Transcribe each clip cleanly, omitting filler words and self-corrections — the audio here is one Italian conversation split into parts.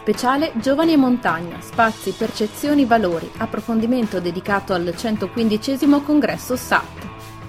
Speciale Giovani e Montagna, spazi, percezioni, valori, approfondimento dedicato al 115° congresso SAT.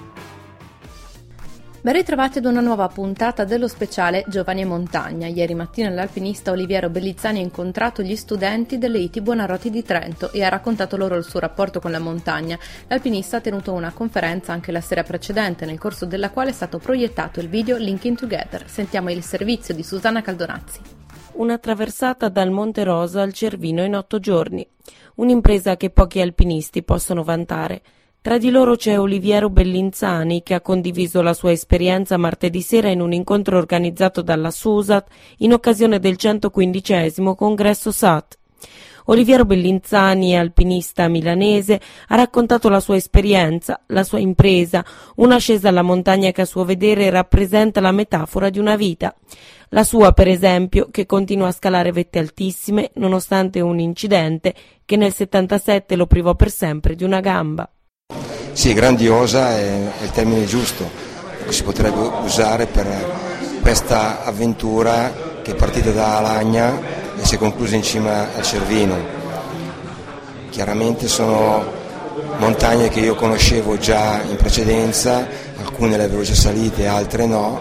Ben ritrovati ad una nuova puntata dello speciale Giovani e Montagna. Ieri mattina l'alpinista Oliviero Bellizzani ha incontrato gli studenti delle ITI Buonarroti di Trento e ha raccontato loro il suo rapporto con la montagna. L'alpinista ha tenuto una conferenza anche la sera precedente, nel corso della quale è stato proiettato il video Linking Together. Sentiamo il servizio di Susanna Caldonazzi. Una traversata dal Monte Rosa al Cervino in 8 giorni. Un'impresa che pochi alpinisti possono vantare. Tra di loro c'è Oliviero Bellinzani, che ha condiviso la sua esperienza martedì sera in un incontro organizzato dalla SUSAT in occasione del 115° congresso SAT. Oliviero Bellinzani, alpinista milanese, ha raccontato la sua esperienza, la sua impresa, un'ascesa alla montagna che a suo vedere rappresenta la metafora di una vita. La sua, per esempio, che continua a scalare vette altissime nonostante un incidente che nel 77 lo privò per sempre di una gamba. Sì, grandiosa è il termine giusto che si potrebbe usare per questa avventura che è partita da Alagna e si è conclusa in cima al Cervino. Chiaramente sono montagne che io conoscevo già in precedenza, alcune le avevo già salite, altre no,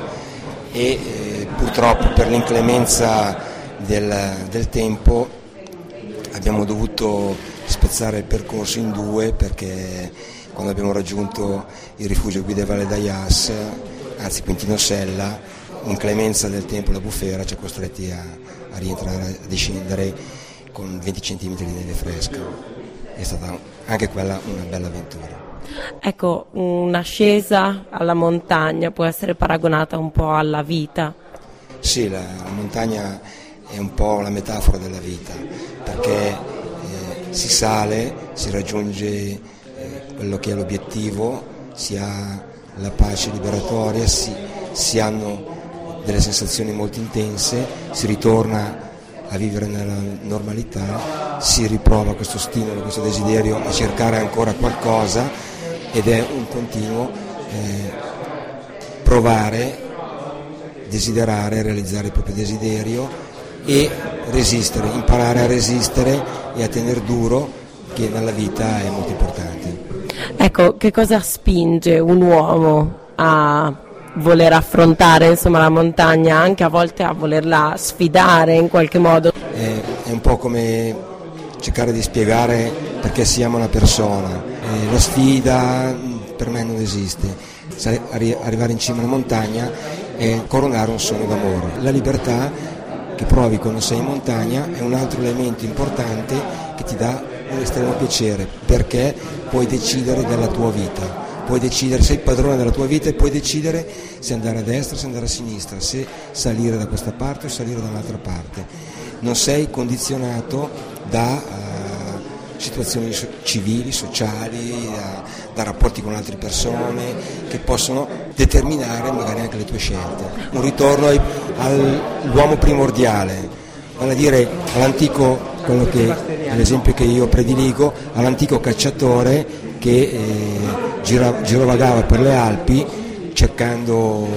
e purtroppo per l'inclemenza del tempo abbiamo dovuto spezzare il percorso in due, perché quando abbiamo raggiunto il rifugio Guide Valle d'Aias, anzi Quintino Sella, l'inclemenza del tempo, la bufera, ci ha costretti a rientrare, a descendere con 20 cm di neve fresca. È stata anche quella una bella avventura. Ecco, un'ascesa alla montagna può essere paragonata un po' alla vita. Sì, la montagna è un po' la metafora della vita, perché si sale, si raggiunge quello che è l'obiettivo, si ha la pace liberatoria, si hanno delle sensazioni molto intense, si ritorna a vivere nella normalità, si riprova questo stimolo, questo desiderio a cercare ancora qualcosa, ed è un continuo provare, desiderare, realizzare il proprio desiderio e resistere, imparare a resistere e a tener duro, che nella vita è molto importante. Ecco, che cosa spinge un uomo a voler affrontare la montagna, anche a volte a volerla sfidare in qualche modo? È un po' come cercare di spiegare perché siamo una persona. La sfida per me non esiste. Arrivare in cima alla montagna è coronare un sogno d'amore. La libertà che provi quando sei in montagna è un altro elemento importante che ti dà un estremo piacere, perché puoi decidere della tua vita, puoi decidere, sei padrone della tua vita e puoi decidere se andare a destra, se andare a sinistra, se salire da questa parte o salire da un'altra parte. Non sei condizionato da situazioni civili, sociali, da rapporti con altre persone che possono determinare magari anche le tue scelte. Un ritorno all'uomo primordiale, vale a dire all'antico, quello che è l'esempio che io prediligo, all'antico cacciatore che girovagava per le Alpi cercando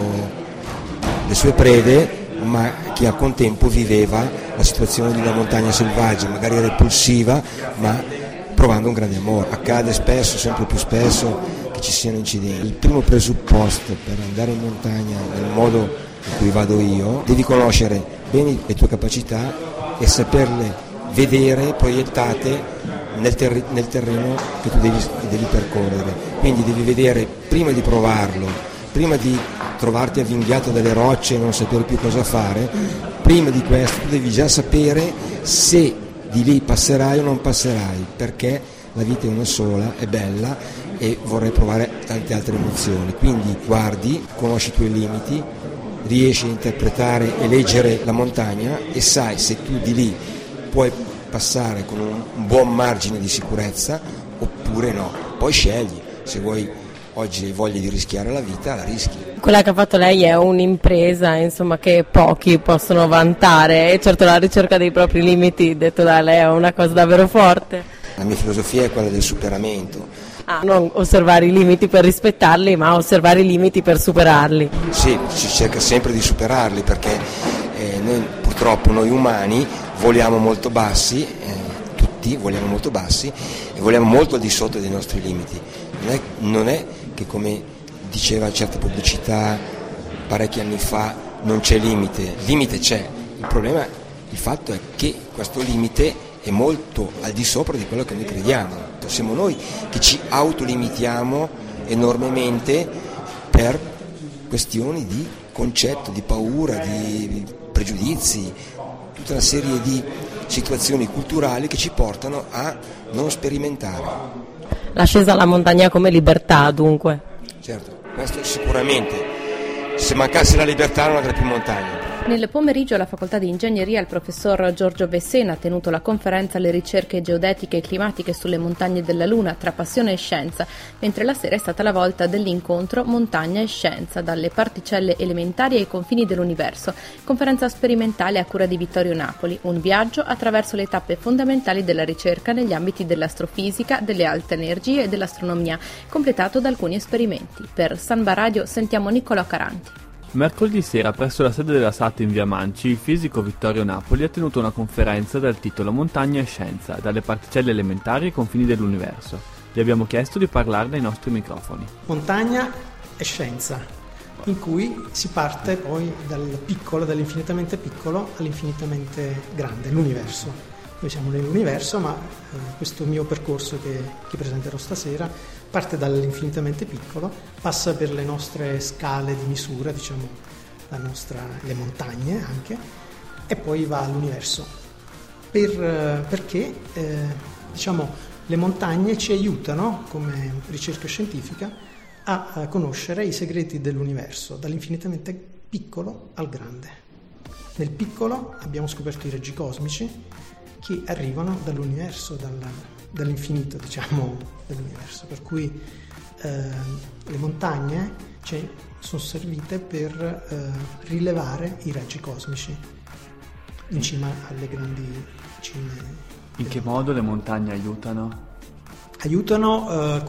le sue prede, ma che al contempo viveva la situazione di una montagna selvaggia, magari repulsiva, ma provando un grande amore. Accade spesso, sempre più spesso, che ci siano incidenti. Il primo presupposto per andare in montagna nel modo in cui vado io, devi conoscere bene le tue capacità e saperle vedere proiettate nel terreno che tu devi percorrere. Quindi devi vedere, prima di provarlo, prima di trovarti avvinghiato dalle rocce e non sapere più cosa fare, prima di questo tu devi già sapere se di lì passerai o non passerai, perché la vita è una sola, è bella e vorrei provare tante altre emozioni. Quindi guardi, conosci i tuoi limiti, riesci a interpretare e leggere la montagna e sai se tu di lì puoi passare con un buon margine di sicurezza oppure no. Poi scegli, se vuoi oggi hai voglia di rischiare la vita, la rischi. Quella che ha fatto lei è un'impresa, che pochi possono vantare, e certo la ricerca dei propri limiti, detto da lei, è una cosa davvero forte. La mia filosofia è quella del superamento. Non osservare i limiti per rispettarli, ma osservare i limiti per superarli. Sì, si cerca sempre di superarli, perché purtroppo noi umani voliamo molto bassi, tutti voliamo molto bassi e voliamo molto al di sotto dei nostri limiti. Non è che, come diceva certe pubblicità parecchi anni fa, non c'è limite. Il limite c'è, il fatto è che questo limite è molto al di sopra di quello che noi crediamo. Siamo noi che ci autolimitiamo enormemente per questioni di concetto, di paura, di pregiudizi, tutta una serie di situazioni culturali che ci portano a non sperimentare. L'ascesa alla montagna come libertà, dunque. Certo, questo sicuramente. Se mancasse la libertà non avrei più montagne. Nel pomeriggio alla facoltà di ingegneria il professor Giorgio Vessena ha tenuto la conferenza alle ricerche geodetiche e climatiche sulle montagne della Luna tra passione e scienza, mentre la sera è stata la volta dell'incontro Montagna e Scienza, dalle particelle elementari ai confini dell'universo, conferenza sperimentale a cura di Vittorio Napoli, un viaggio attraverso le tappe fondamentali della ricerca negli ambiti dell'astrofisica, delle alte energie e dell'astronomia, completato da alcuni esperimenti. Per Samba Radio sentiamo Niccolò Caranti. Mercoledì sera, presso la sede della SAT in via Manci, il fisico Vittorio Napoli ha tenuto una conferenza dal titolo Montagna e Scienza, dalle particelle elementari ai confini dell'universo. Gli abbiamo chiesto di parlarne ai nostri microfoni. Montagna e Scienza, in cui si parte poi dal piccolo, dall'infinitamente piccolo all'infinitamente grande, l'universo. Noi siamo nell'universo, ma questo mio percorso che presenterò stasera parte dall'infinitamente piccolo, passa per le nostre scale di misura, diciamo le montagne anche, e poi va all'universo. Perché diciamo, le montagne ci aiutano, come ricerca scientifica, a conoscere i segreti dell'universo, dall'infinitamente piccolo al grande. Nel piccolo abbiamo scoperto i raggi cosmici che arrivano dall'universo, dall'infinito, diciamo, dell'universo, per cui le montagne sono servite per rilevare i raggi cosmici in cima alle grandi cime. In che modo le montagne aiutano? Aiutano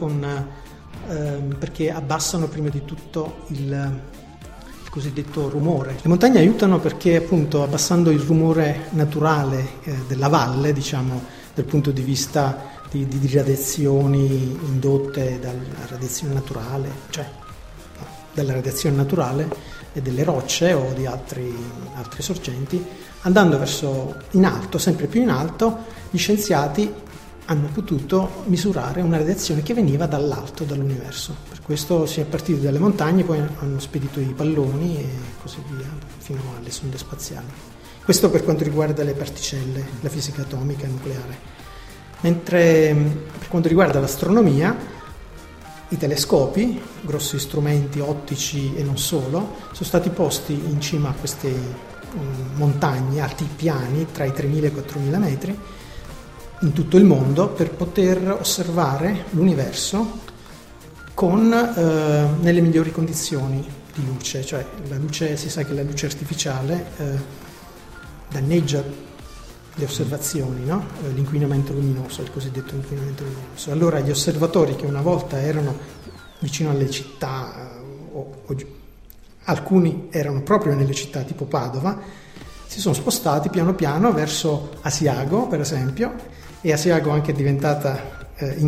perché abbassano prima di tutto il cosiddetto rumore. Le montagne aiutano perché, appunto, abbassando il rumore naturale della valle, diciamo, dal punto di vista di radiazioni indotte dalla radiazione naturale, dalla radiazione naturale e delle rocce o di altre sorgenti, andando verso in alto, sempre più in alto, gli scienziati hanno potuto misurare una radiazione che veniva dall'alto, dall'universo. Per questo si è partiti dalle montagne, poi hanno spedito i palloni e così via, fino alle sonde spaziali. Questo per quanto riguarda le particelle, la fisica atomica e nucleare. Mentre per quanto riguarda l'astronomia, i telescopi, grossi strumenti ottici e non solo, sono stati posti in cima a queste montagne, alti piani, tra i 3.000 e i 4.000 metri, in tutto il mondo, per poter osservare l'universo nelle migliori condizioni di luce. Cioè la luce, si sa che la luce artificiale danneggia le osservazioni, no? L'inquinamento luminoso, il cosiddetto inquinamento luminoso. Allora gli osservatori che una volta erano vicino alle città, alcuni erano proprio nelle città tipo Padova, si sono spostati piano piano verso Asiago, per esempio, e Asiago anche è diventata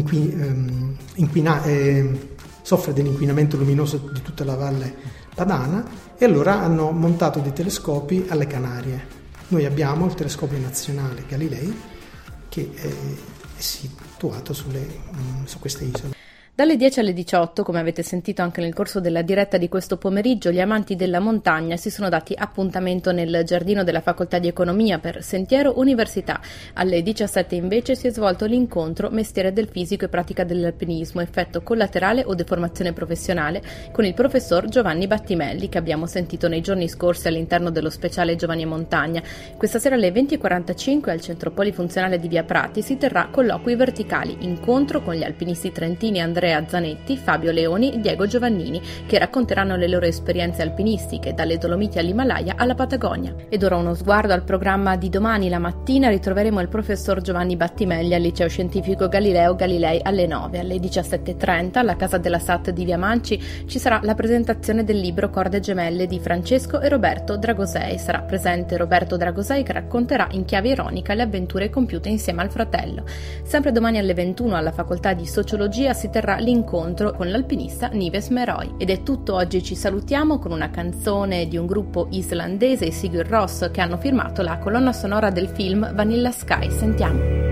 soffre dell'inquinamento luminoso di tutta la valle padana, e allora hanno montato dei telescopi alle Canarie. Noi abbiamo il telescopio nazionale Galilei, che è situato su queste isole. Dalle 10 alle 18, come avete sentito anche nel corso della diretta di questo pomeriggio, gli amanti della montagna si sono dati appuntamento nel giardino della Facoltà di Economia per Sentiero Università. Alle 17 invece si è svolto l'incontro Mestiere del fisico e pratica dell'alpinismo, effetto collaterale o deformazione professionale, con il professor Giovanni Battimelli, che abbiamo sentito nei giorni scorsi all'interno dello speciale Giovani e Montagna. Questa sera alle 20.45 al centro polifunzionale di Via Prati si terrà Colloqui Verticali, incontro con gli alpinisti trentini Andrea Andrea Zanetti, Fabio Leoni e Diego Giovannini, che racconteranno le loro esperienze alpinistiche, dalle Dolomiti all'Himalaya alla Patagonia. Ed ora uno sguardo al programma di domani. La mattina ritroveremo il professor Giovanni Battimelli al Liceo Scientifico Galileo Galilei alle 9. Alle 17:30 alla Casa della SAT di Viamanci ci sarà la presentazione del libro Corde gemelle di Francesco e Roberto Dragosei. Sarà presente Roberto Dragosei, che racconterà in chiave ironica le avventure compiute insieme al fratello. Sempre domani alle 21 alla Facoltà di Sociologia si terrà l'incontro con l'alpinista Nives Meroy. Ed è tutto oggi, ci salutiamo con una canzone di un gruppo islandese, i Sigur Rós, che hanno firmato la colonna sonora del film Vanilla Sky. Sentiamo.